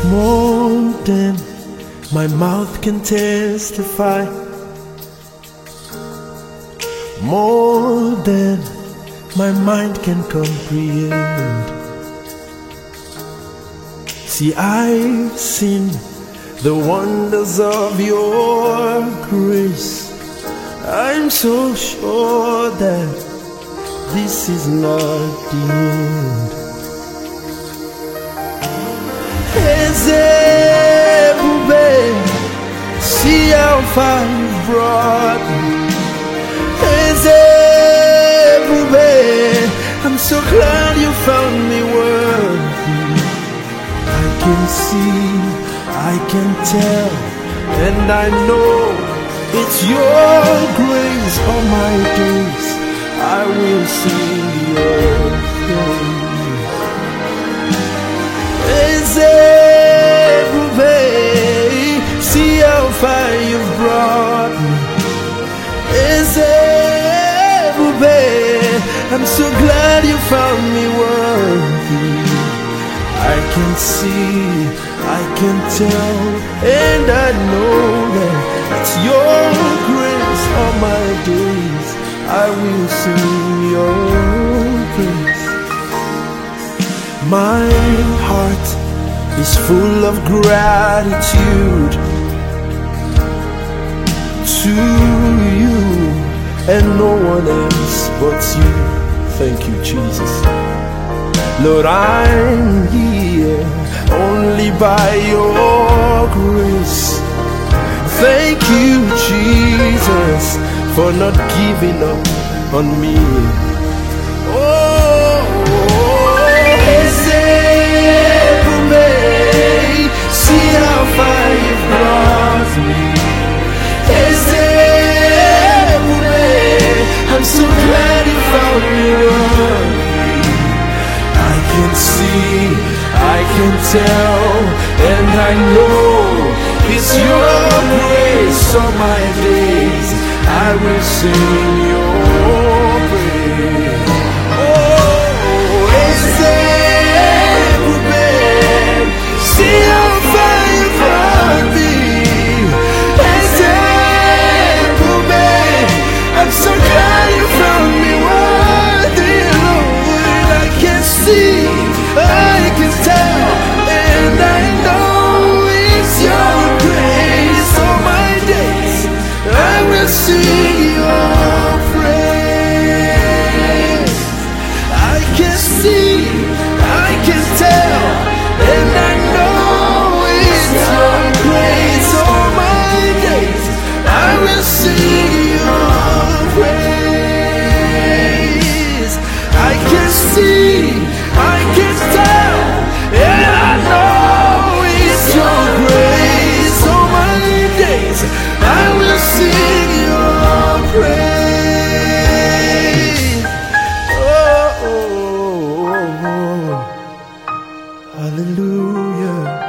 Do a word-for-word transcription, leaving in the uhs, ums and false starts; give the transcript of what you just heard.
more than my mouth can testify, more than my mind can comprehend. See, I've seen the wonders of your grace. I'm so sure that this is not the end. Ezebube, see how far you've brought me. Ezebube, I'm so glad you found me worthy. I can see, I can tell, and I know it's your grace. All my days I will sing your praise. Ezebube, see how far you've brought me. Ezebube, I'm so glad you found me worthy. I can see, I can tell, and I know that it's your grace. All my days I will sing your praise. My heart is full of gratitude to you and no one else but you. Thank you, Jesus. Lord, I'm here only by your grace. Thank you, Jesus, for not giving up on me. Oh, Ezebube, see how far you've brought me. Ezebube, I'm so glad you found me worthy. I can see, I can tell, and I know it's your grace. All my days I will sing your praise. Oh, Ezebube, see how far you brought me. Ezebube, I'm so glad you found me worthy, Lord. I can see, I can tell, and I know it's your grace. All my days I will sing your praise. I can see, I can tell, and I know it's your grace. All my days I will sing your praise. I can see, I can tell, and I know it's your grace. All my days I will sing your praise. Oh, oh, oh, oh. Hallelujah.